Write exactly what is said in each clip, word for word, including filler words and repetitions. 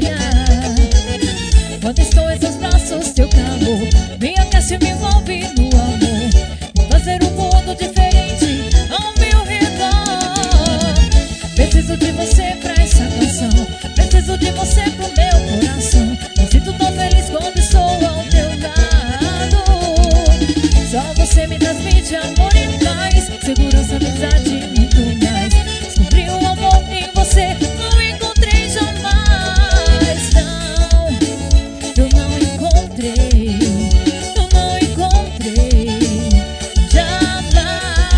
olhar. Quando estou em seus braços, teu calor me aquece e me envolve no amor. Fazer um mundo diferente ao meu redor. Preciso de você pra essa canção, preciso de você pro meu coração. Me sinto tão feliz quando estou ao teu lado. Só você me transmite amor e paz, segurança, amizade e muito mais. Descobri um amor em você, não encontrei jamais. Não, eu não encontrei, eu não encontrei jamais.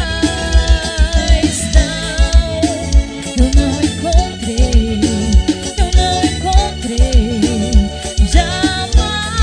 Não, eu não encontrei, eu não encontrei jamais.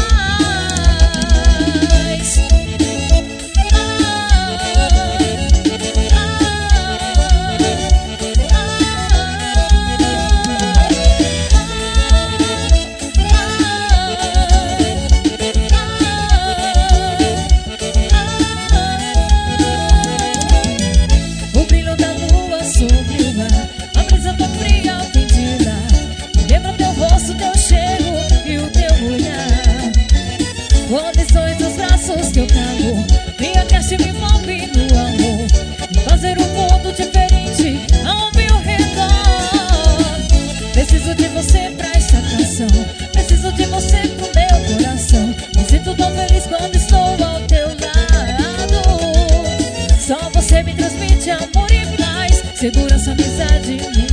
O brilho da lua sobre o mar, a brisa tão fria vem de lá. Lembra teu rosto, teu cheiro e o teu olhar. Quando estou em teus braços, teu calor me aquece e me envolve no amor. E fazer um mundo diferente ao meu redor. Preciso de você pra essa canção, preciso de você pro meu coração. Me sinto tão feliz quando estou ao teu lado. Só você me transmite amor e paz, segurança, amizade.